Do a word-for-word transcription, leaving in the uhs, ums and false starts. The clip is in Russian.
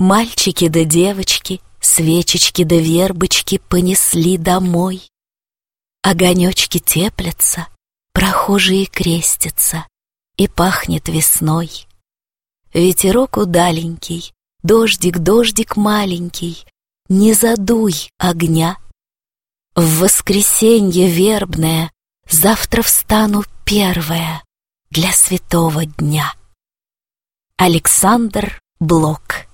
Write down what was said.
Мальчики да девочки, свечечки да вербочки понесли домой. Огонечки теплятся, прохожие крестятся, и пахнет весной. Ветерок удаленький, дождик, дождик маленький, не задуй огня. В воскресенье вербное завтра встану первая для святого дня. Александр Блок.